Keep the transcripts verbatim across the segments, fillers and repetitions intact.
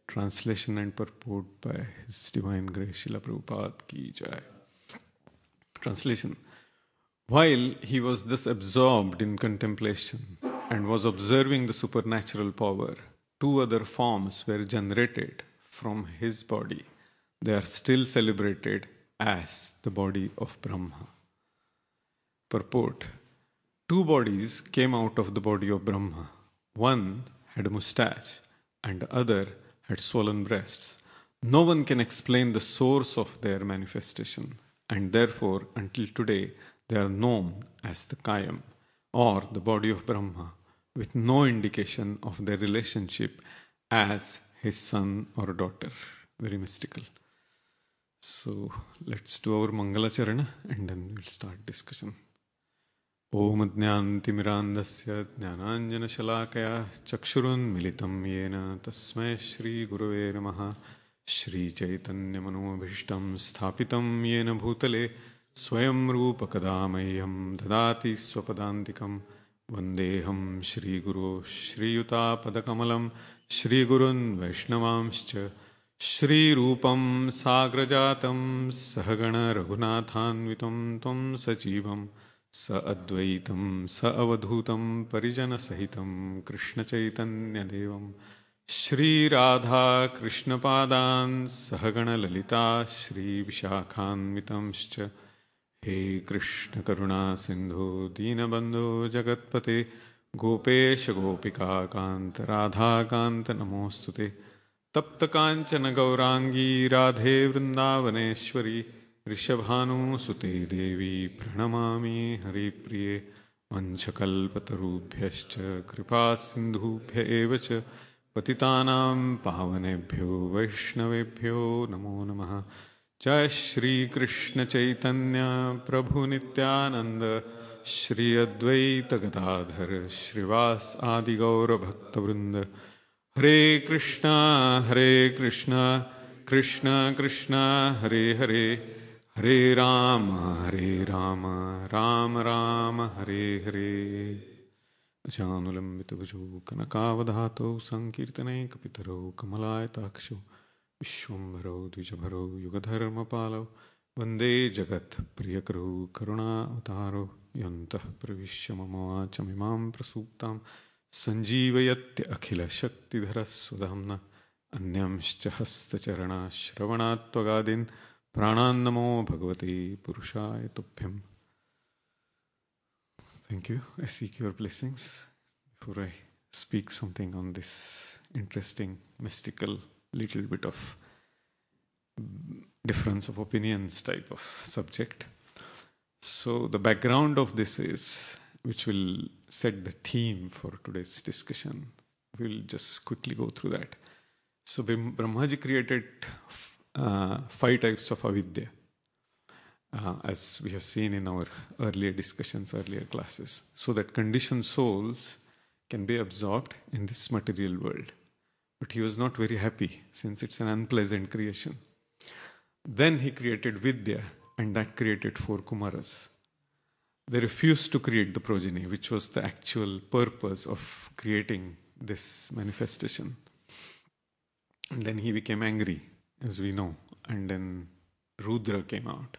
Translation and purport by His Divine Grace Srila Prabhupada Ki Jai. Translation. While he was thus absorbed in contemplation and was observing the supernatural power, two other forms were generated from his body. They are still celebrated as the body of Brahma. Purport. Two bodies came out of the body of Brahma. One had a mustache and the other had swollen breasts. No one can explain the source of their manifestation, and therefore until today they are known as the Kayam, or the body of Brahma, with no indication of their relationship as his son or daughter. Very mystical. So let's do our Mangala Charana and then we'll start discussion. Om Jnantimirandasya Jnananjana Chakshurunmilitam Yena Tasmai Shri Gurave Namaha Shri Chaitanya Manobhishtam Sthapitam Yena Bhutale Swayam Rupa Kadamayam Dadati Swapadantikam Vandeham Shri Guru Shri Yuta Padakamalam Shri Gurun Vaishnavamscha Shri Rupam Sagrajatam Sahagana Raghunathanvitam Tvam Sajivam Sa Advaitam Sa Avadhutam Parijana Sahitam Krishna Chaitanya Devam Shri Radha Krishna Padan Sahagana Lalita Shri Vishakhanvitamscha He Krishna Karuna Sindhu Dinabandhu Jagatpate Gopesha Gopika Kanta Radha Kanta Namostute Tapta Kanchana Gaurangi Radhe Vrindavaneshwari Rishabhanu Sute Devi Pranamami Hari Priye Vanchakalpatarubhyascha Kripa Sindhubhya Evacha Patitanam Pavanebhyo Vaishnavebhyo Namo Namaha Jai Shri Krishna Chaitanya Prabhu Nityananda Shri Advaita Gadadhar Shrivas Adi Gaura Bhakta Vrinda Hare Krishna Hare Krishna Krishna Krishna Hare Hare Hare Rama Hare Rama Rama Rama Hare Hare Ajanulambitavaju Kanakavadhato Sankirtane Kapitaro Kamalayatakshu Vishwambharo Dvijabharo Yugadharmapalo Vande Jagat Priyakaru Karuna Avataro Yantah Pravishya Mama Chamimam Prasuptam Sanjeevayatya Akhila Shakti Dharasvadhamna Anyamscha Hastacharana Shravanatvagadin Pranannamo Bhagavati Purushaya Tuphyam. Thank you. I seek your blessings before I speak something on this interesting, mystical, little bit of difference of opinions type of subject. So the background of this is, which will set the theme for today's discussion. We'll just quickly go through that. So Brahmaji created uh, five types of avidya, uh, as we have seen in our earlier discussions, earlier classes, so that conditioned souls can be absorbed in this material world. But he was not very happy since it's an unpleasant creation. Then he created Vidya, and that created four Kumaras. They refused to create the progeny, which was the actual purpose of creating this manifestation. And then he became angry, as we know, and then Rudra came out.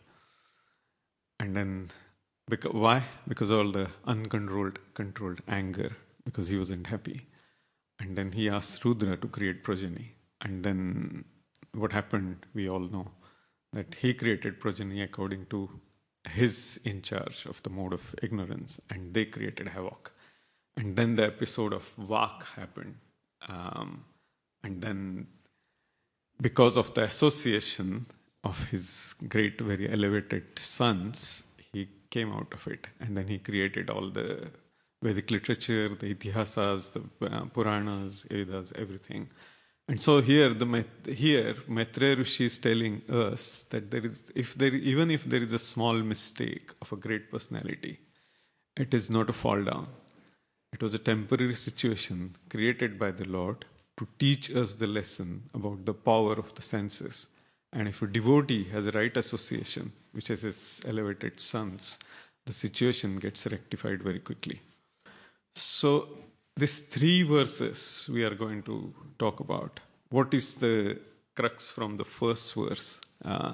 And then, because, why? Because all the uncontrolled controlled anger, because he wasn't happy. And then he asked Rudra to create progeny. And then what happened, we all know, that he created progeny according to his in charge of the mode of ignorance, and they created havoc. And then the episode of Vak happened. Um, and then because of the association of his great, very elevated sons, he came out of it. And then he created all the Vedic literature, the Itihasas, the uh, Puranas, Vedas, everything. And so here, the here Maitreya Rishi is telling us that there is, if there, even if there is a small mistake of a great personality, it is not a fall down. It was a temporary situation created by the Lord to teach us the lesson about the power of the senses. And if a devotee has a right association, which is his elevated sons, the situation gets rectified very quickly. So these three verses we are going to talk about. what is the crux from the first verse? Uh,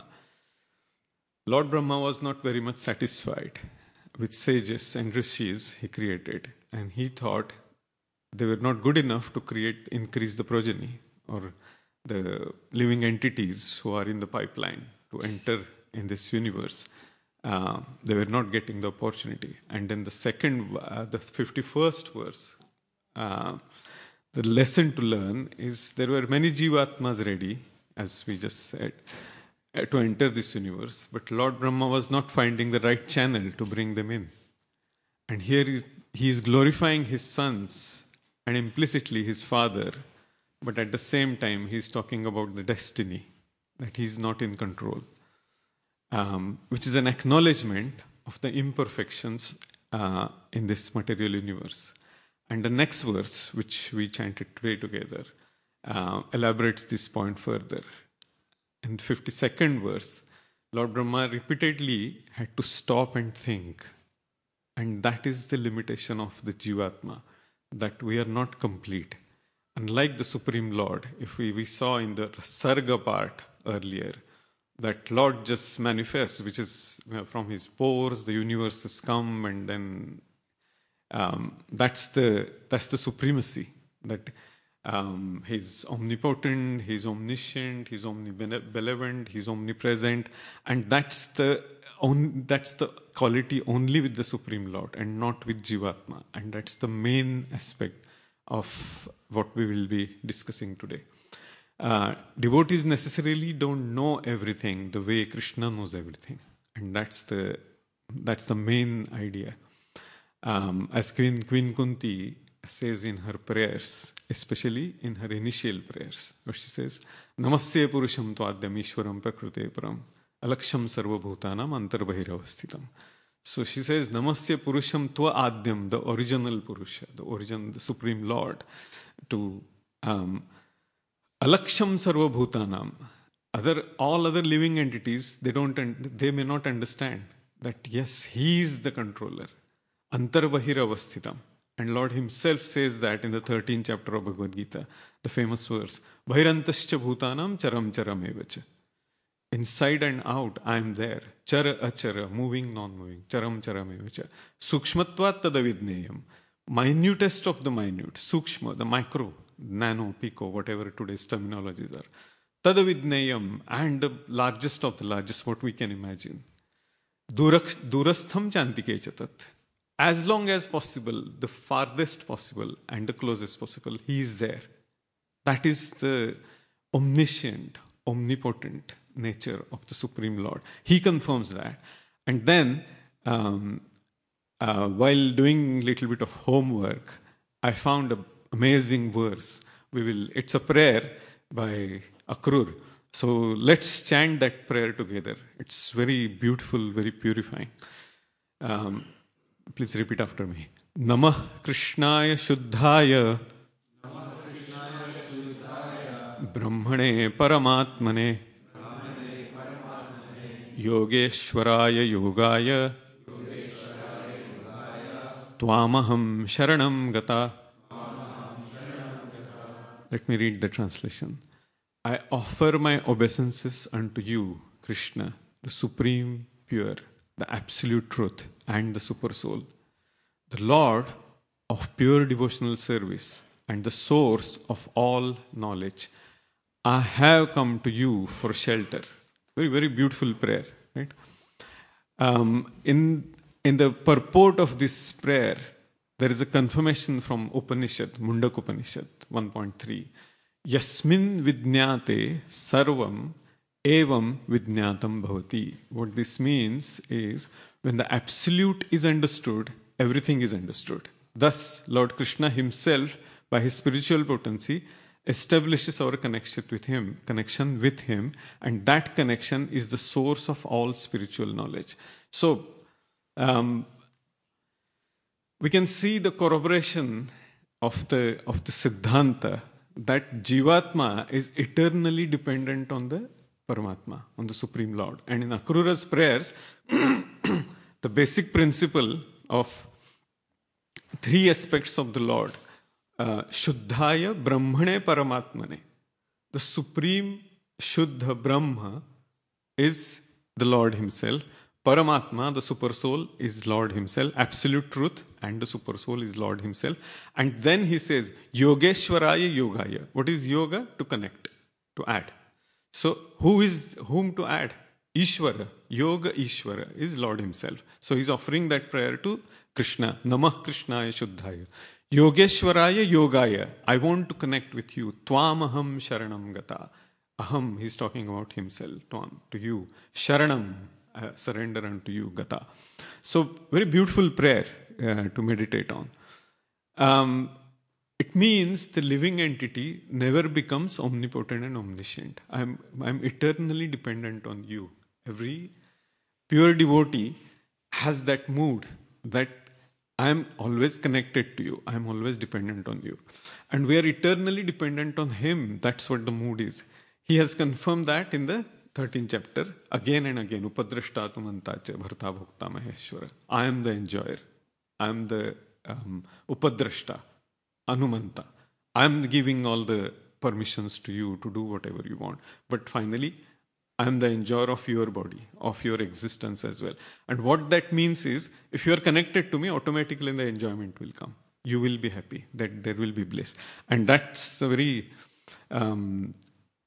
Lord Brahma was not very much satisfied with sages and rishis he created, and he thought they were not good enough to create, increase the progeny or the living entities who are in the pipeline to enter in this universe. Uh, they were not getting the opportunity. And then the second, uh, the fifty-first verse, uh, the lesson to learn is there were many jivatmas ready, as we just said, uh, to enter this universe, but Lord Brahma was not finding the right channel to bring them in. And here is, he is glorifying his sons and implicitly his father, but at the same time he is talking about the destiny, that he is not in control, um, which is an acknowledgement of the imperfections uh, in this material universe. And the next verse, which we chanted today together, uh, elaborates this point further. In the fifty-second verse, Lord Brahma repeatedly had to stop and think. And that is the limitation of the Jivatma, that we are not complete. Unlike the Supreme Lord, if we, we saw in the Sarga part earlier, that Lord just manifests, which is, you know, from his pores, the universe has come, and then um, that's the that's the supremacy, that um, he's omnipotent, he's omniscient, he's omnibenevolent, he's omnipresent, and that's the on, that's the quality only with the Supreme Lord and not with Jivatma, and that's the main aspect of what we will be discussing today. Uh, devotees necessarily don't know everything the way Krishna knows everything, and that's the that's the main idea. Um, as Queen, Queen Kunti says in her prayers, especially in her initial prayers, where she says, Namasya Purusham Tvadyam Ishwaram Prakrute Param Alaksham Sarva Bhutanam Antarbahiravastitam. So she says, Namasya Purusham Tva Adyam, the original Purusha, the origin, the Supreme Lord, to um, Alaksham Sarva Bhutanam. Other, all other living entities, they don't, they may not understand that yes, he is the controller. Antarbahiravastitam. And Lord himself says that in the thirteenth chapter of Bhagavad Gita, the famous verse, Bhairantascha bhutanam charam charam evacha. Inside and out, I am there. Chara achara, moving, non-moving. Charam charam evacha. Sukshmatvat tadavidneyam. Minutest of the minute. Sukshma, the micro, nano, pico, whatever today's terminologies are. Tadavidneyam, and the largest of the largest, what we can imagine. Durak, durastham chantike chatat. As long as possible, the farthest possible and the closest possible, he is there. That is the omniscient, omnipotent nature of the Supreme Lord. He confirms that. And then, um, uh, while doing a little bit of homework, I found an amazing verse. We will. It's a prayer by Akrur. So let's chant that prayer together. It's very beautiful, very purifying. Um, Please repeat after me. Namah Krishnaya Shuddhaya Brahmane Paramatmane Yogeshwaraya Yogaya Tvamaham Sharanam Gata. Let me read the translation. I offer my obeisances unto you, Krishna, the supreme, pure, the absolute truth, and the super soul, the Lord of pure devotional service and the source of all knowledge. I have come to you for shelter. Very, very beautiful prayer, right? Um, in, in the purport of this prayer, there is a confirmation from Upanishad, Mundak Upanishad one point three. Yasmin vidnyate sarvam evam vidnyatam bhavati. What this means is, when the absolute is understood, everything is understood. Thus, Lord Krishna himself, by his spiritual potency, establishes our connection with him, connection with him, and that connection is the source of all spiritual knowledge. So, um, we can see the corroboration of the of the Siddhanta that Jivatma is eternally dependent on the Paramatma, on the Supreme Lord. And in Akrura's prayers, the basic principle of three aspects of the Lord, uh, Shuddhaya Brahmane Paramatmane, the supreme Shuddha Brahma is the Lord himself. Paramatma, the super soul, is Lord himself. Absolute truth and the super soul is Lord himself. And then he says, Yogeshwaraya Yogaya. What is yoga? To connect, to add. So who is whom to add? Ishvara. Yoga Ishvara is Lord himself. So he's offering that prayer to Krishna. Namah Krishnaya Shuddhaya. Yogeshwaraya Yogaya. I want to connect with you. Twamaham Sharanam Gata. Aham, he's talking about himself. Tvam, to you. Sharanam, uh, surrender unto you. Gata. So very beautiful prayer uh, to meditate on. Um, it means the living entity never becomes omnipotent and omniscient. I'm, I'm eternally dependent on you. Every pure devotee has that mood that I am always connected to you. I am always dependent on you. And we are eternally dependent on him. That's what the mood is. He has confirmed that in the thirteenth chapter again and again. Upadrashta tumantacha bharta bhokta maheshwara. I am the enjoyer. I am the um, upadrashta, anumanta. I am giving all the permissions to you to do whatever you want. But finally, I am the enjoyer of your body, of your existence as well. And what that means is, if you are connected to me, automatically the enjoyment will come. You will be happy, that there will be bliss. And that's a very um,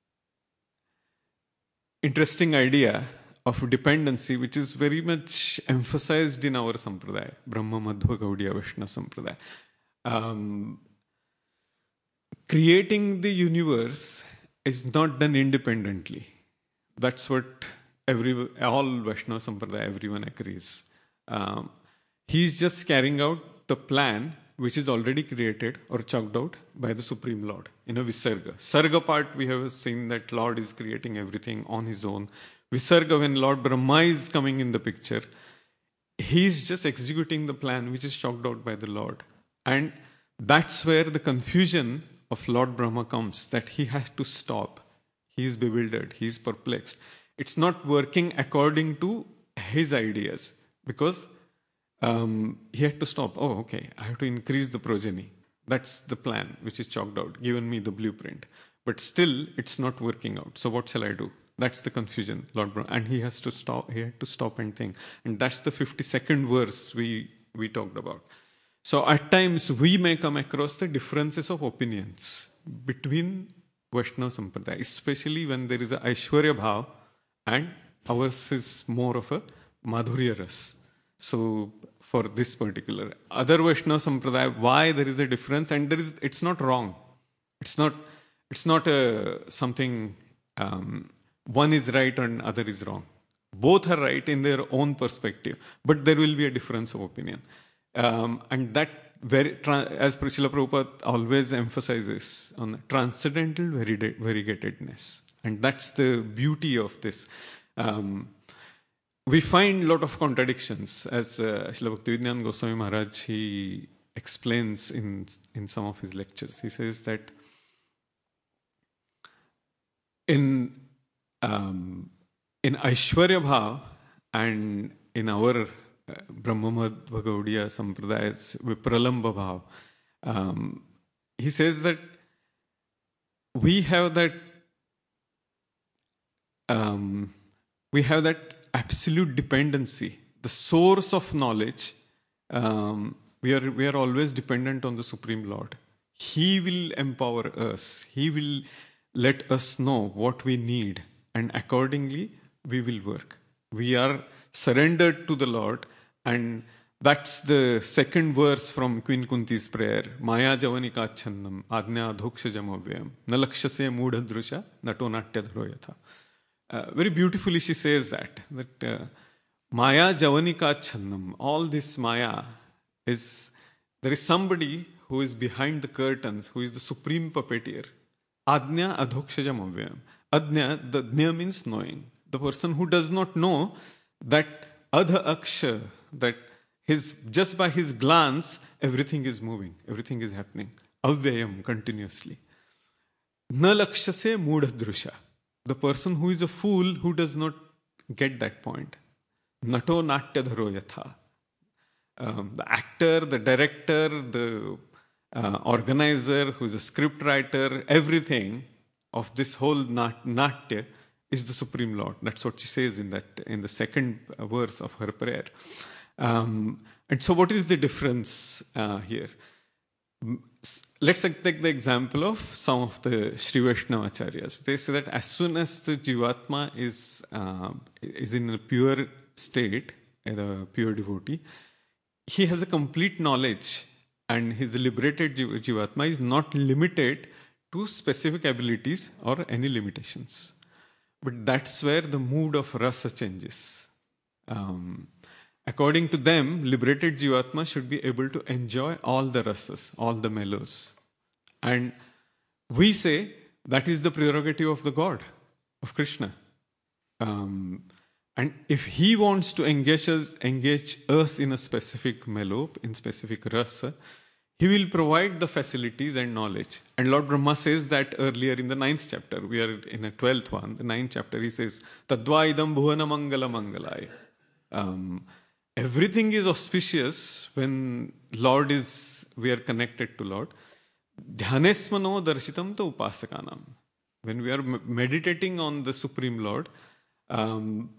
interesting idea of dependency, which is very much emphasized in our sampradaya, Brahma Madhva Gaudiya Vaishnava sampradaya. Um, creating the universe is not done independently. That's what every all Vaishnava Sampradaya, everyone agrees. Um, he's just carrying out the plan which is already created or chalked out by the Supreme Lord in a Visarga. Sarga part, we have seen that Lord is creating everything on his own. Visarga, when Lord Brahma is coming in the picture, he's just executing the plan which is chalked out by the Lord. And that's where the confusion of Lord Brahma comes, that he has to stop. He is bewildered. He is perplexed. It's not working according to his ideas because um, he had to stop. Oh, okay. I have to increase the progeny. That's the plan which is chalked out, given me the blueprint. But still, it's not working out. So what shall I do? That's the confusion, Lord Brahma. And he has to stop. He had to stop and think. And that's the fifty-second verse we we talked about. So at times we may come across the differences of opinions between Vaishnava Sampradaya, especially when there is a Aishwarya Bhav and ours is more of a Madhurya Ras. So for this particular, other Vaishnava Sampradaya, why there is a difference, and there is, it's not wrong. It's not, it's not a, something, um, one is right and other is wrong. Both are right in their own perspective, but there will be a difference of opinion. Um, and that, very, as Srila Prabhupada always emphasizes on transcendental variegatedness. And that's the beauty of this. Um, we find a lot of contradictions, as uh, Srila Bhaktivedanta Goswami Maharaj, he explains in, in some of his lectures. He says that in, um, in Aishwarya Bhav and in our Uh, Brahma Madhva Gaudiya Sampradaya's Vipralamba Bhav, um, he says that we have that um, we have that absolute dependency, the source of knowledge. Um, we are we are always dependent on the Supreme Lord. He will empower us. He will let us know what we need, and accordingly we will work. We are surrendered to the Lord. And that's the second verse from Queen Kunti's prayer. Maya javanika chandam adnya adhoksha jamavyam nalakshase mudha drusha nato natya dharoyatha. Very beautifully she says that. That uh, Maya javanika chandam, all this Maya is, there is somebody who is behind the curtains, who is the supreme puppeteer. Adnya adhoksha jamavyam. Adnya, the dnya means knowing. The person who does not know that adha aksha, that his just by his glance everything is moving, everything is happening, avyayam, continuously. Na lakshase mudha drusha, the person who is a fool who does not get that point. Nato natya dharo yatha, um, the actor, the director, the uh, organizer, who is a script writer, everything, of this whole nat- natya is the Supreme Lord. That's what she says in that in the second verse of her prayer. Um, and so, what is the difference uh, here? Let's take the example of some of the Sri Vaishnava acharyas. They say that as soon as the Jivatma is uh, is in a pure state, a pure devotee, he has a complete knowledge, and his liberated Jivatma is not limited to specific abilities or any limitations. But that's where the mood of rasa changes. Um, according to them, liberated Jivatma should be able to enjoy all the rasas, all the mellows. And we say that is the prerogative of the God, of Krishna. Um, and if he wants to engage us, engage us in a specific mellow, in specific rasa, he will provide the facilities and knowledge. And Lord Brahma says that earlier in the ninth chapter. We are in the twelfth one, the ninth chapter. He says, Tadva idam bhuvana mangala mangalaya. Um, everything is auspicious when Lord is, we are connected to Lord. Dhyanesmano darshitam to upasakanam. When we are meditating on the Supreme Lord, um,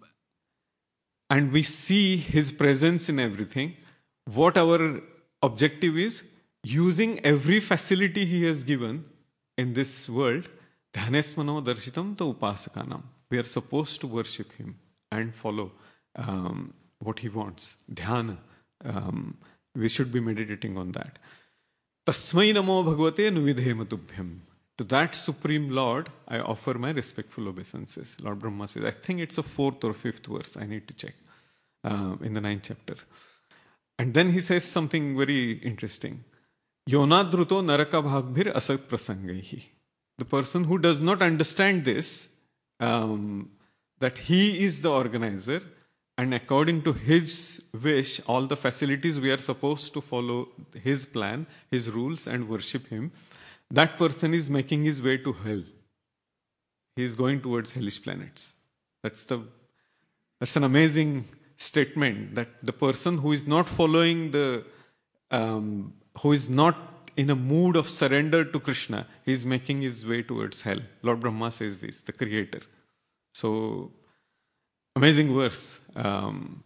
and we see His presence in everything, what our objective is, using every facility He has given in this world, dhyanesmano darshitam to upasakanam. We are supposed to worship Him and follow um, what He wants. Dhyana. Um, we should be meditating on that. Tasmai namo bhagavate nuvidhema tubhyam. To that Supreme Lord, I offer my respectful obeisances. Lord Brahma says, I think it's a fourth or fifth verse. I need to check uh, in the ninth chapter. And then he says something very interesting. Yonadruto naraka bhagbhir asat prasangaihi. The person who does not understand this, um, that he is the organizer, and according to his wish, all the facilities we are supposed to follow his plan, his rules, and worship him, that person is making his way to hell. He is going towards hellish planets. That's the that's an amazing statement, that the person who is not following the, um, who is not in a mood of surrender to Krishna, he is making his way towards hell. Lord Brahma says this, the creator. So, amazing verse. Um,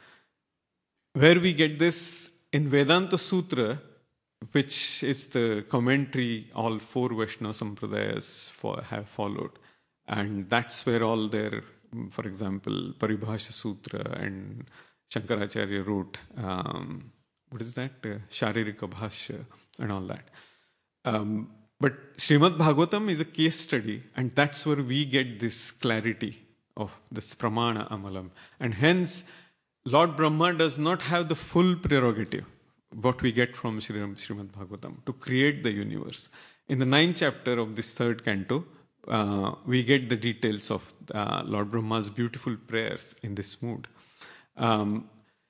where we get this in Vedanta Sutra, which is the commentary all four Vaishnava Sampradayas for, have followed. And that's where all their, for example, Paribhasha Sutra and Shankaracharya wrote, um, what is that? Uh, Sharirika Bhashya and all that. Um, but Srimad Bhagavatam is a case study, and that's where we get this clarity of this Pramana Amalam. And hence, Lord Brahma does not have the full prerogative, what we get from Srimad Bhagavatam, to create the universe. In the ninth chapter of this third canto, uh, we get the details of uh, Lord Brahma's beautiful prayers in this mood. Um,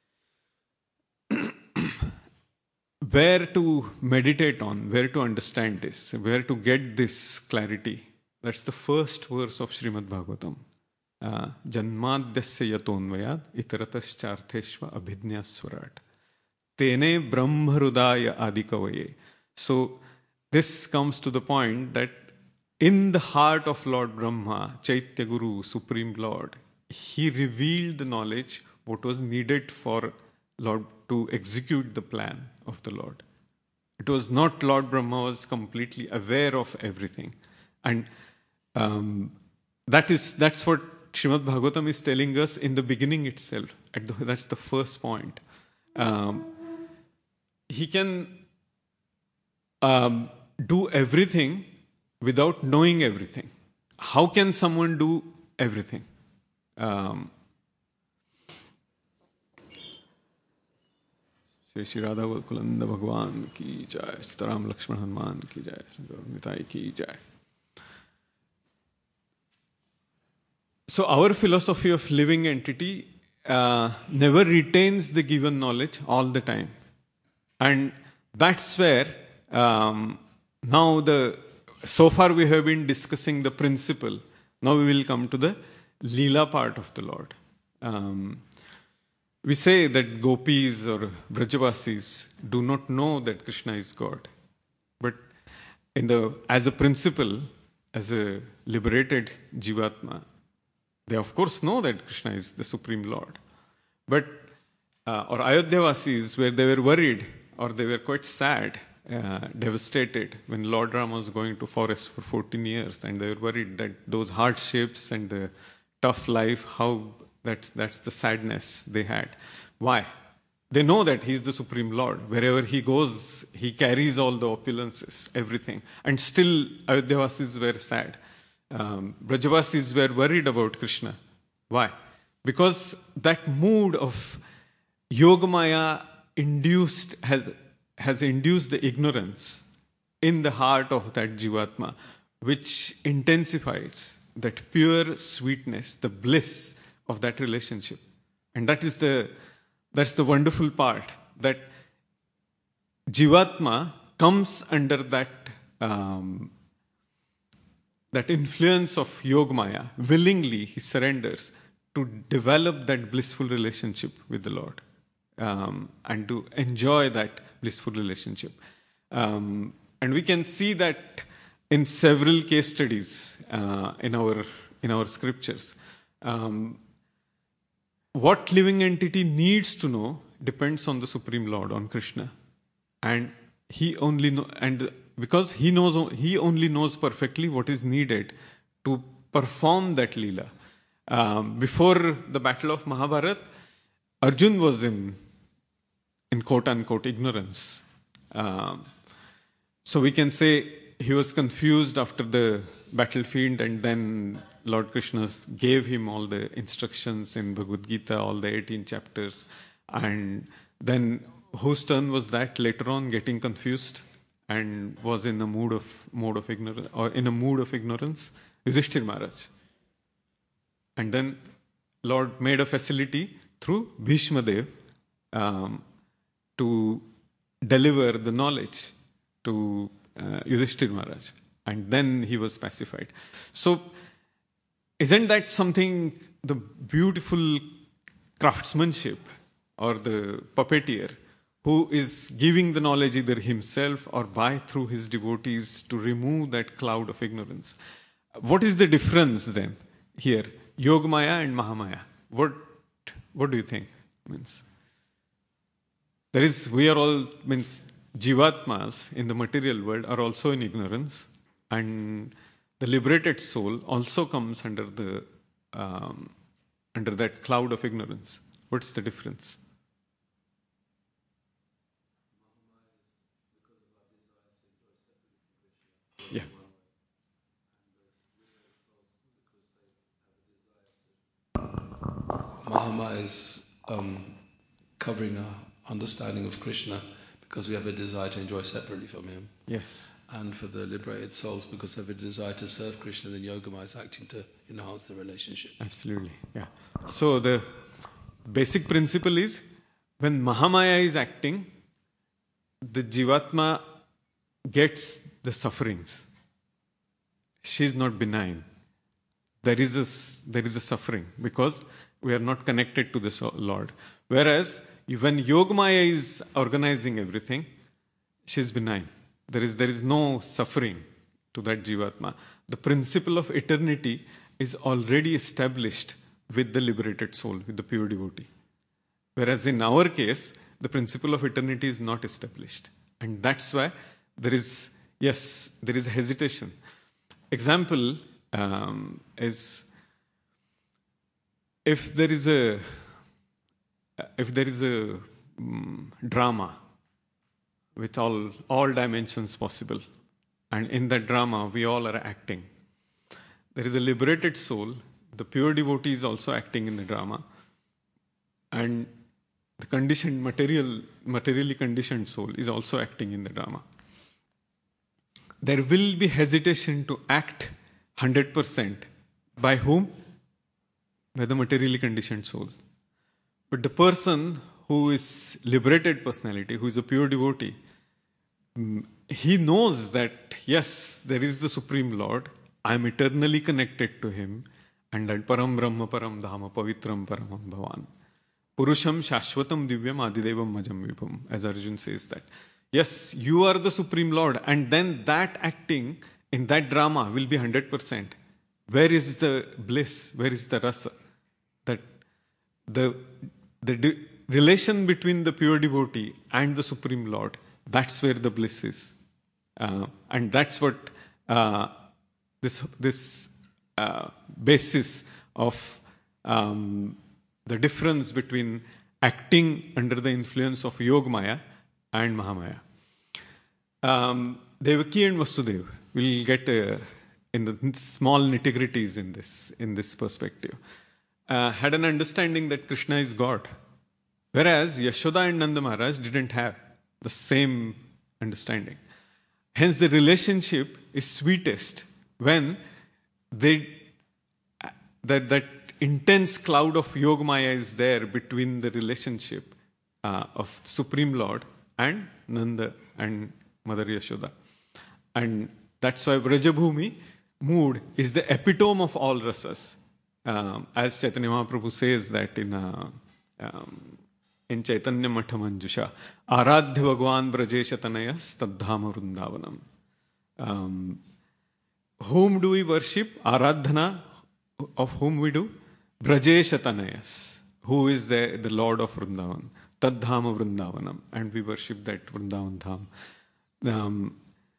where to meditate on, where to understand this, where to get this clarity. That's the first verse of Srimad Bhagavatam. Janmadhyasya yatonvayad itarataschartheshva abhidnyaswarat. Tene brahmarudaya adikavaye. So this comes to the point that in the heart of Lord Brahma, Chaitya Guru, Supreme Lord, he revealed the knowledge what was needed for Lord to execute the plan of the Lord. It was not Lord Brahma was completely aware of everything. And um, that is that's what Srimad Bhagavatam is telling us in the beginning itself. At the, that's the first point. Um, he can um, do everything without knowing everything. How can someone do everything? Um, Shri Shri Radha Kulanda Bhagwan ki jai, Sitaram Lakshman Hanuman ki jai, Nitai ki jai. So our philosophy of living entity uh, never retains the given knowledge all the time. And that's where um, now the, so far we have been discussing the principle. Now we will come to the Leela part of the Lord. Um, we say that gopis or Brajavasis do not know that Krishna is God. But in the, as a principle, as a liberated Jivatma, they of course know that Krishna is the Supreme Lord. But, uh, or Ayodhyavasis, where they were worried or they were quite sad, uh, devastated when Lord Rama was going to forest for fourteen years, and they were worried that those hardships and the tough life, how that's, that's the sadness they had. Why? They know that he is the Supreme Lord. Wherever he goes, he carries all the opulences, everything. And still, Ayodhyavasis were sad. Um, Brajavasis were worried about Krishna. Why? Because that mood of Yogamaya induced, has, has induced the ignorance in the heart of that Jivatma, which intensifies that pure sweetness, the bliss of that relationship. And that is the That's the wonderful part, that Jivatma comes under that um, that influence of Yogamaya. Willingly, he surrenders to develop that blissful relationship with the Lord, um, and to enjoy that blissful relationship. Um, and we can see that in several case studies uh, in our in our scriptures. Um, What living entity needs to know depends on the Supreme Lord, on Krishna, and he only know, and because he knows, he only knows perfectly what is needed to perform that leela. Um, before the battle of Mahabharat, Arjun was in, in quote unquote ignorance. Um, so we can say he was confused after the battlefield, and then Lord Krishna gave him all the instructions in Bhagavad Gita, all the eighteen chapters. And then whose turn was that later on, getting confused and was in a mood of mode of ignorance, or in a mood of ignorance? Yudhishthir Maharaj. And then Lord made a facility through Bhishma Dev um, to deliver the knowledge to uh, Yudhishthir Maharaj. And then he was pacified. So, isn't that something, the beautiful craftsmanship or the puppeteer who is giving the knowledge either himself or by through his devotees to remove that cloud of ignorance? What is the difference then here, Yogamaya and Mahamaya? What what do you think? Means there is, we are all, means Jivatmas in the material world are also in ignorance, and the liberated soul also comes under the um, under that cloud of ignorance. What's the difference? Yeah. Mahama is um, covering our understanding of Krishna because we have a desire to enjoy separately from him. Yes. And for the liberated souls, because they have a desire to serve Krishna, then Yogamaya is acting to enhance the relationship. Absolutely, yeah. So the basic principle is, when Mahamaya is acting, the Jivatma gets the sufferings. She is not benign. There is a, there is a suffering because we are not connected to the Lord. Whereas when Yogamaya is organizing everything, she is benign. There is, there is no suffering to that Jivatma. The principle of eternity is already established with the liberated soul, with the pure devotee. Whereas in our case, the principle of eternity is not established. And that's why there is, yes, there is hesitation. Example um, is, if there is a, if there is a um, drama, with all, all dimensions possible. And in that drama, we all are acting. There is a liberated soul. The pure devotee is also acting in the drama. And the conditioned, material, materially conditioned soul is also acting in the drama. There will be hesitation to act one hundred percent. By whom? By the materially conditioned soul. But the person who is liberated personality, who is a pure devotee, he knows that, yes, there is the Supreme Lord, I am eternally connected to him, and that Param Brahma Param Dhama Pavitram Paramam Bhavan. Purusham Shashvatam Divyam Adidevam Majam Vibham, as Arjun says that. Yes, you are the Supreme Lord, and then that acting in that drama will be one hundred percent. Where is the bliss? Where is the rasa? That the, the de- relation between the pure devotee and the Supreme Lord, that's where the bliss is. Uh, and that's what uh, this, this uh, basis of um, the difference between acting under the influence of Yogamaya and Mahamaya. Um, Devaki and Vasudeva, we'll get uh, in the small nitty-gritties in this, in this perspective, uh, had an understanding that Krishna is God. Whereas Yashoda and Nanda Maharaj didn't have the same understanding. Hence the relationship is sweetest when they, that, that intense cloud of Yogamaya is there between the relationship uh, of Supreme Lord and Nanda and Mother Yashoda. And that's why Vrajabhumi mood is the epitome of all rasas. Um, as Chaitanya Mahaprabhu says that in, uh, um, in Chaitanya Matha Manjusha, Aradhya Bhagwan Brajesha Tanayas Tadhama Vrindavanam. Um, whom do we worship? Aradhana, of whom we do? Brajesha Tanayas, who is the, the Lord of Vrindavan. Tadhama Vrindavanam. And we worship that Vrindavan Dham. Um,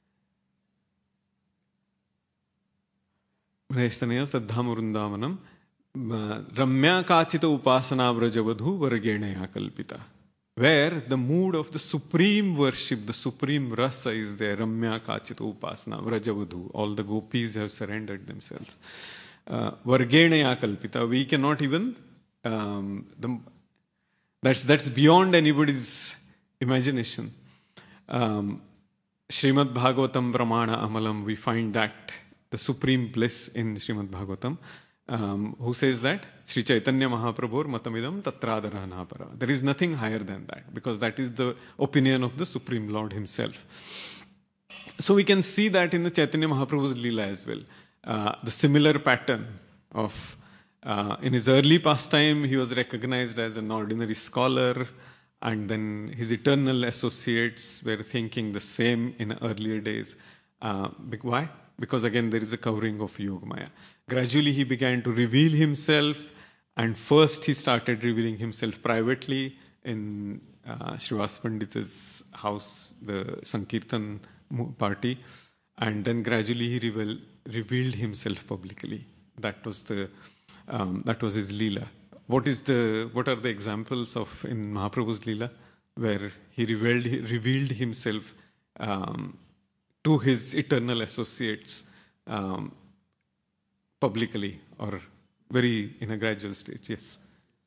Saddhama Vrindavanam Ramya Kachita Upasana Vrajavadhu Vargenaya Kalpita. Where the mood of the supreme worship, the supreme rasa is there. Ramya Kachita Upasana Vrajavadhu. All the gopis have surrendered themselves. Uh, Vargenaya Kalpita. We cannot even um, the, that's that's beyond anybody's imagination. Um, Srimad Bhagavatam Brahmana Amalam, we find that the supreme bliss in Srimad Bhagavatam, um, who says that Sri Chaitanya Mahaprabhu Matamidam Tatradara Napara. There is nothing higher than that, because that is the opinion of the Supreme Lord himself. So we can see that in the Chaitanya Mahaprabhu's Leela as well. Uh, the similar pattern of, uh, in his early pastime, he was recognized as an ordinary scholar, and then his eternal associates were thinking the same in earlier days. Uh, why? Because again, there is a covering of Yogamaya. Gradually, he began to reveal himself, and first he started revealing himself privately in uh, Srivas Pandita's house, the Sankirtan party, and then gradually he reveal, revealed himself publicly. That was the um, that was his Leela. What is the what are the examples of in Mahaprabhu's Leela where he revealed he revealed himself um, to his eternal associates um, publicly or very in a gradual stage? Yes.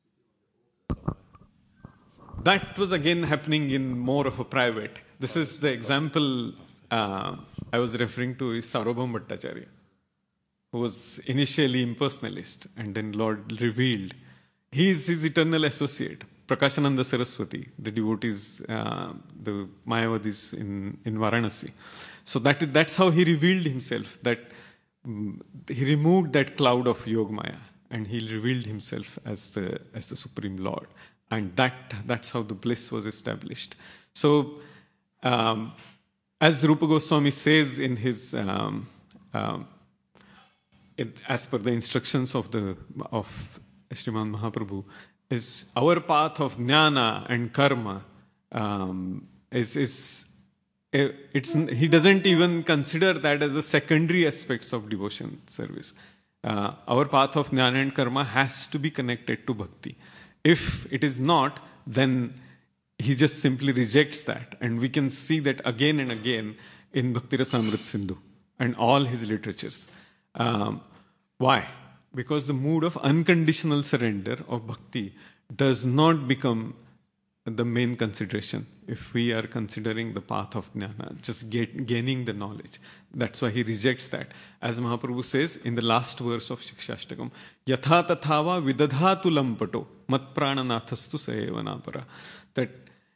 That was again happening in more of a private. This is the example uh, I was referring to is Sarvabhauma Bhattacharya, who was initially impersonalist and then Lord revealed. He is his eternal associate, Prakashananda Saraswati, the devotees, uh, the Mayavadis in, in Varanasi. So that that's how he revealed himself, that um, he removed that cloud of Yogamaya and he revealed himself as the as the Supreme Lord. And that that's how the bliss was established. So um, as Rupa Goswami says in his, um, um, it, as per the instructions of the of Sriman Mahaprabhu, is our path of jnana and karma um, is is it's he doesn't even consider that as a secondary aspects of devotion service. Uh, our path of jnana and karma has to be connected to bhakti. If it is not, then he just simply rejects that, and we can see that again and again in Bhakti Rasamrita Sindhu and all his literatures. Um, why? Because the mood of unconditional surrender of bhakti does not become the main consideration if we are considering the path of jnana, just get, gaining the knowledge. That's why he rejects that. As Mahaprabhu says in the last verse of Shikshashtakam, Yatha tathava vidadhatu lampato mat prananathastu saevanapara. That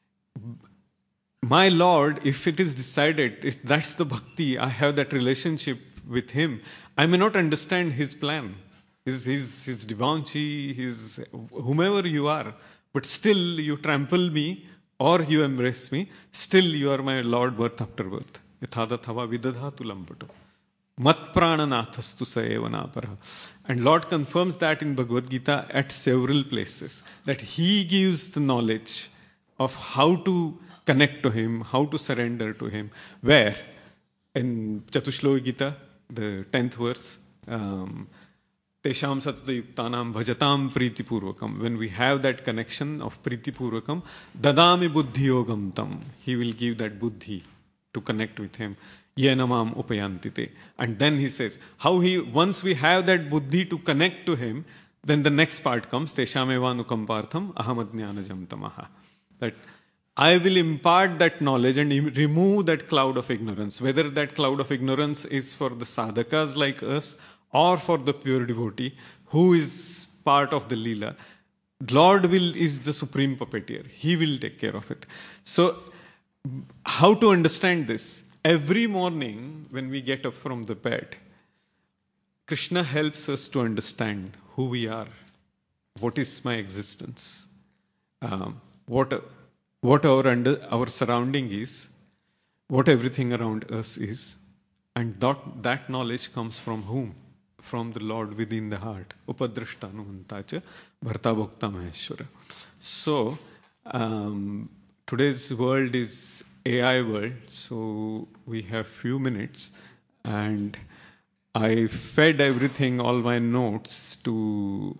my Lord, if it is decided, if that's the bhakti, I have that relationship with him, I may not understand his plan. His, his, his Divanchi, his whomever you are, but still you trample me or you embrace me, still you are my Lord birth after birth. Yathada thava vidadhatu lampato. Mat prananathastu saevanapara. And Lord confirms that in Bhagavad Gita at several places, that He gives the knowledge of how to connect to Him, how to surrender to Him. Where? In Chatushloki Gita, the tenth verse, um, Tesham satadayuktanam bhajatam pritipurvakam. When we have that connection of pritipurvakam, dadami buddhi yogam tam. He will give that buddhi to connect with Him. Yenamam upayantite. And then he says, how he, once we have that buddhi to connect to Him, then the next part comes, Teshamevanukampartham ahamadnyanajam tamaha. That I will impart that knowledge and remove that cloud of ignorance. Whether that cloud of ignorance is for the sadhakas like us or for the pure devotee who is part of the Leela, Lord will is the supreme puppeteer. He will take care of it. So, how to understand this? Every morning when we get up from the bed, Krishna helps us to understand who we are, what is my existence, um, what what our under, our surrounding is, what everything around us is, and that that knowledge comes from whom? From the Lord within the heart. Upadrashtanumantacha bharta bhokta maheshwara. So um, today's world is A I world, so we have few minutes, and I fed everything, all my notes, to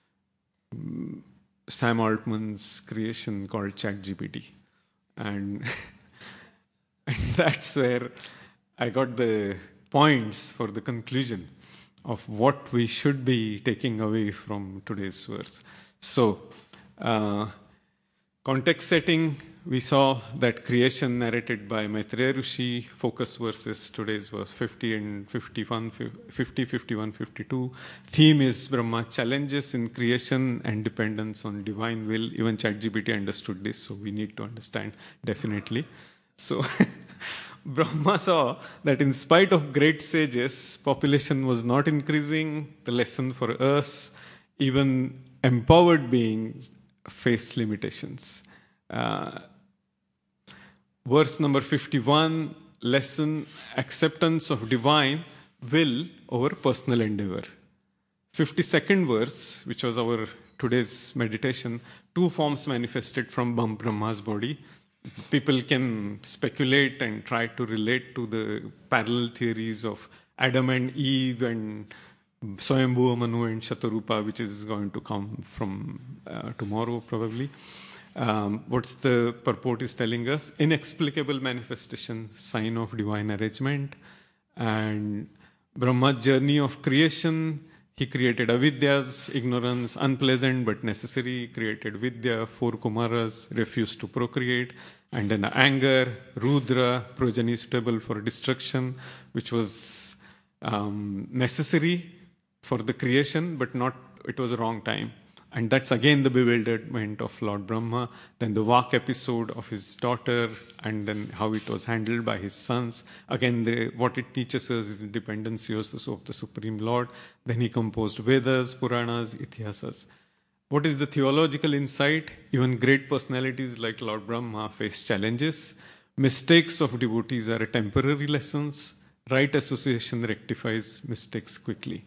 um, Sam Altman's creation called ChatGPT, and, and that's where I got the points for the conclusion of what we should be taking away from today's verse. So, uh, context setting, we saw that creation narrated by Maitreya Rishi, focus verses today's verse fifty and fifty-one, fifty, fifty-one, fifty-two. Theme is Brahma challenges in creation and dependence on divine will. Even ChatGPT understood this, so we need to understand definitely. So Brahma saw that in spite of great sages, population was not increasing. The lesson for us, even empowered beings, face limitations. Uh, verse number fifty-one, lesson, acceptance of divine will over personal endeavor. fifty-second verse, which was our today's meditation, two forms manifested from Brahma's body. People can speculate and try to relate to the parallel theories of Adam and Eve and Swayambhuva Manu and Shatarupa, which is going to come from uh, tomorrow probably. Um, what's the purport is telling us? Inexplicable manifestation, sign of divine arrangement. And Brahma's journey of creation, he created avidya's ignorance, unpleasant but necessary, created vidya, four kumaras, refused to procreate, and then anger, rudra, progeny suitable for destruction, which was um, necessary for the creation, but not, it was a wrong time. And that's again the bewilderment of Lord Brahma, then the Vak episode of his daughter, and then how it was handled by his sons. Again, the, what it teaches us is the dependency of the Supreme Lord. Then he composed Vedas, Puranas, Ithihasas. What is the theological insight? Even great personalities like Lord Brahma face challenges. Mistakes of devotees are temporary lessons. Right association rectifies mistakes quickly.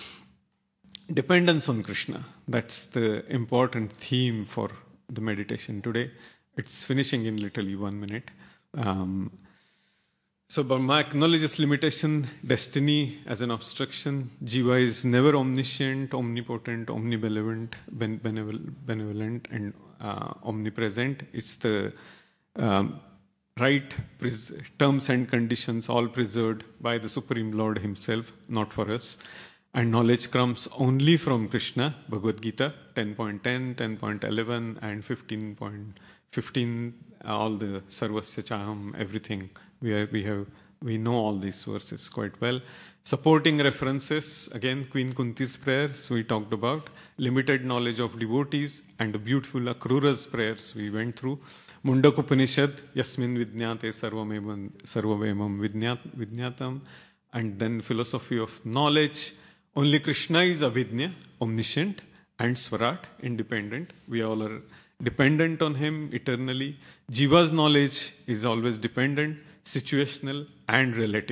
Dependence on Krishna. That's the important theme for the meditation today. It's finishing in literally one minute. Um, so Brahma acknowledges limitation, destiny as an obstruction. Jiva is never omniscient, omnipotent, omnibenevolent, benevolent, and uh, omnipresent. It's the um, right pres- terms and conditions all preserved by the Supreme Lord himself, not for us. And knowledge comes only from Krishna, Bhagavad Gita, ten point ten, ten point eleven, and fifteen point fifteen, all the Sarvasya Chaham, everything. We have, we have, we know all these verses quite well. Supporting references, again, Queen Kunti's prayers we talked about, limited knowledge of devotees, and beautiful Akrura's prayers we went through. Mundakupanishad, Yasmin Vidnyate Sarvamemam Sarvamemam Vidnyatam, and then philosophy of knowledge. Only Krishna is avidnya, omniscient, and Swarat, independent. We all are dependent on him eternally. Jiva's knowledge is always dependent, situational, and relative.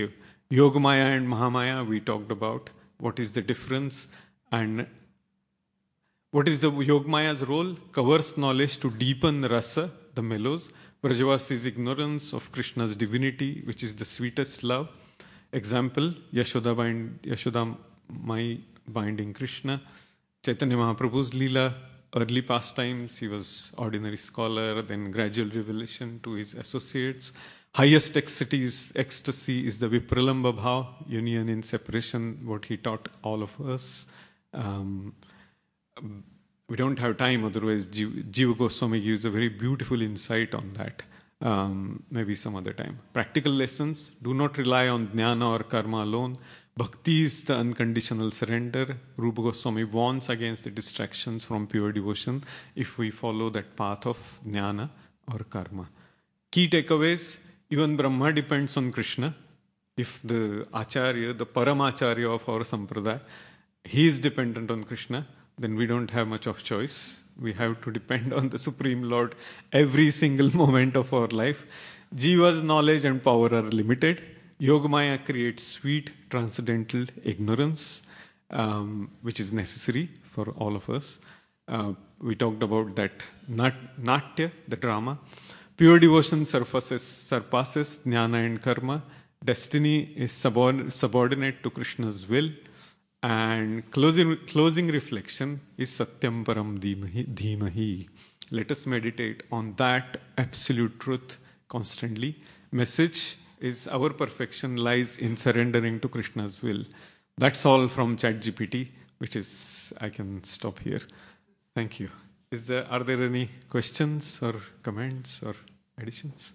Yogamaya and Mahamaya we talked about. What is the difference? And what is the Yogamaya's role? Covers knowledge to deepen rasa, the mellows. Vrajavasi's ignorance of Krishna's divinity, which is the sweetest love. Example, Yashoda, bind, Yashoda Mai binding Krishna. Chaitanya Mahaprabhu's Leela, early pastimes, he was ordinary scholar, then gradual revelation to his associates. Highest ecstasy is, ecstasy is the Vipralamba Bhav, union in separation, what he taught all of us. Um, we don't have time, otherwise Jiva Goswami gives a very beautiful insight on that. Um, maybe some other time. Practical lessons, do not rely on jnana or karma alone. Bhakti is the unconditional surrender. Rupa Goswami warns against the distractions from pure devotion if we follow that path of jnana or karma. Key takeaways, even Brahma depends on Krishna. If the Acharya, the Paramacharya of our Sampradaya, he is dependent on Krishna, then we don't have much of choice. We have to depend on the Supreme Lord every single moment of our life. Jiva's knowledge and power are limited. Yogamaya creates sweet, transcendental ignorance, um, which is necessary for all of us. Uh, we talked about that nat- natya, the drama. Pure devotion surpasses, surpasses jnana and karma. Destiny is subord- subordinate to Krishna's will. And closing, closing reflection is Satyam Param Dhimahi. Let us meditate on that absolute truth constantly. Message is our perfection lies in surrendering to Krishna's will. That's all from ChatGPT, which is, I can stop here. Thank you. Is there, are there any questions or comments or additions?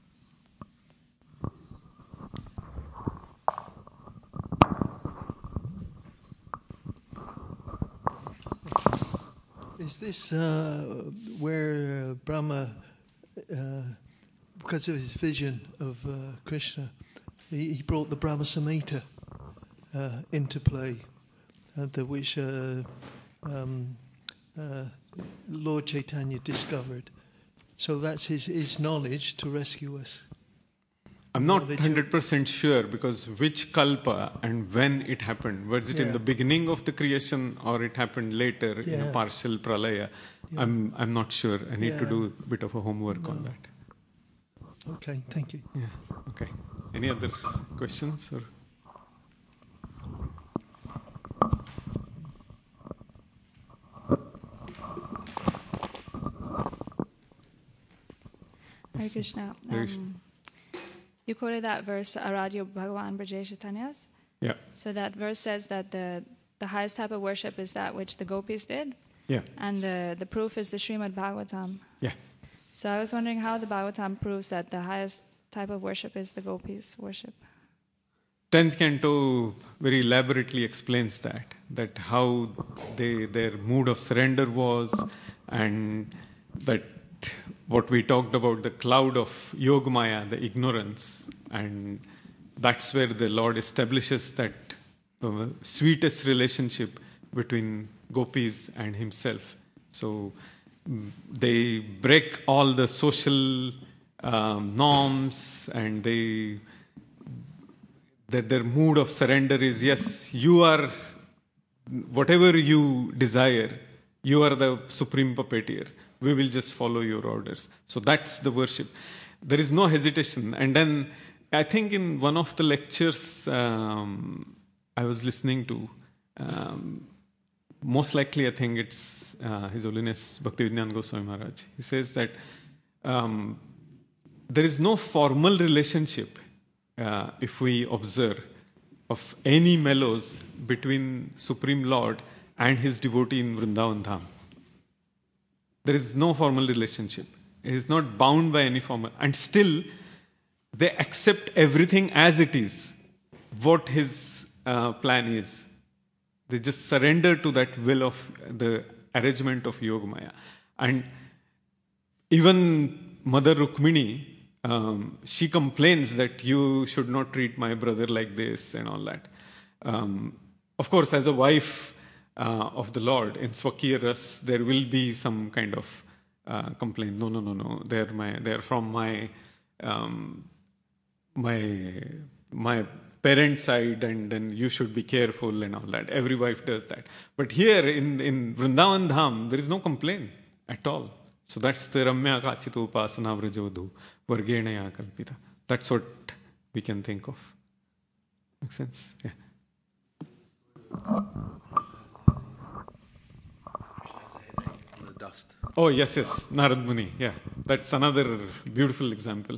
Is this uh, where uh, Brahma, uh, because of his vision of uh, Krishna, he, he brought the Brahma Samhita uh, into play, uh, the, which uh, um, uh, Lord Chaitanya discovered. So that's his, his knowledge to rescue us. I'm not one hundred percent sure because which kalpa and when it happened. Was it yeah. in the beginning of the creation or it happened later yeah. in a partial pralaya? Yeah. I'm I'm not sure. I need yeah. to do a bit of a homework no. on that. Okay, thank you. Yeah. Okay. Any other questions or? Hare Krishna. Um, You quoted that verse, Aradhya Bhagavan Brajesh Tanyas. Yeah. So that verse says that the, the highest type of worship is that which the gopis did. Yeah. And the, the proof is the Srimad Bhagavatam. Yeah. So I was wondering how the Bhagavatam proves that the highest type of worship is the gopis' worship. Tenth canto very elaborately explains that, that how they their mood of surrender was, and that what we talked about, the cloud of Yogamaya, the ignorance, and that's where the Lord establishes that uh, sweetest relationship between gopis and himself. So mm, they break all the social um, norms, and they that their mood of surrender is, yes, you are whatever you desire, you are the supreme puppeteer. We will just follow your orders. So that's the worship. There is no hesitation. And then I think in one of the lectures um, I was listening to, um, most likely I think it's uh, His Holiness Bhaktivedanta Goswami Maharaj. He says that um, there is no formal relationship, uh, if we observe, of any mellows between Supreme Lord and his devotee in Vrindavan Dham. There is no formal relationship. It is not bound by any formal. And still, they accept everything as it is, what his uh, plan is. They just surrender to that will of the arrangement of Yogamaya. And even Mother Rukmini, um, she complains that you should not treat my brother like this and all that. Um, of course, as a wife, Uh, of the Lord in Swakya Ras, there will be some kind of uh, complaint. No, no, no, no. They're my, they're from my, um, my, my parent side, and then you should be careful and all that. Every wife does that. But here in, in Vrindavan Dham, there is no complaint at all. So that's the Ramya Kachito Upasana Vrajodhu Vargenaya Kalpita. That's what we can think of. Makes sense? Yeah. The dust. Oh, yes, yes. Narad Muni. Yeah. That's another beautiful example.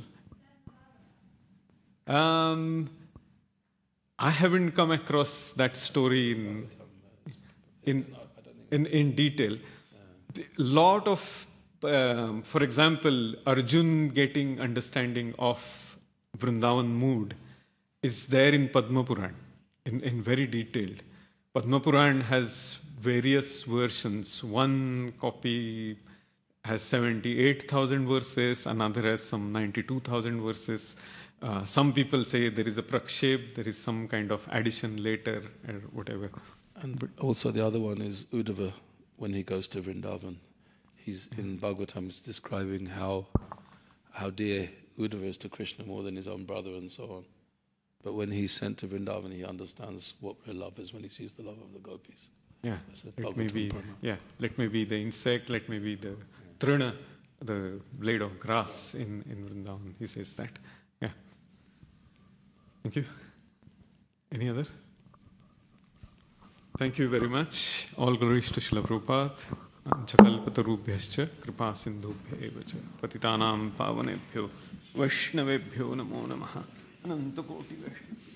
Um, I haven't come across that story in in in, in detail. A lot of, um, for example, Arjun getting understanding of Vrindavan mood is there in Padma Puran, in, in very detailed. Padma Puran has various versions. One copy has seventy-eight thousand verses, another has some ninety-two thousand verses. Uh, some people say there is a prakshep, there is some kind of addition later or whatever. And but also the other one is Uddhava, when he goes to Vrindavan. He's in Bhagavatam, he's describing how how dear Uddhava is to Krishna more than his own brother and so on. But when he's sent to Vrindavan, he understands what real love is when he sees the love of the gopis. Yeah, let let me be, yeah, let me be the insect, let me be the yeah. trina, the blade of grass in, in Vrindavan. He says that. Yeah. Thank you. Any other? Thank you very much. All glories to Srila Prabhupada. Anchakalpatarubhyascha kripa sindhubhya evacha patitanam pavanebhyo vaishnavebhyo namo namaha ananta koti vaishnava.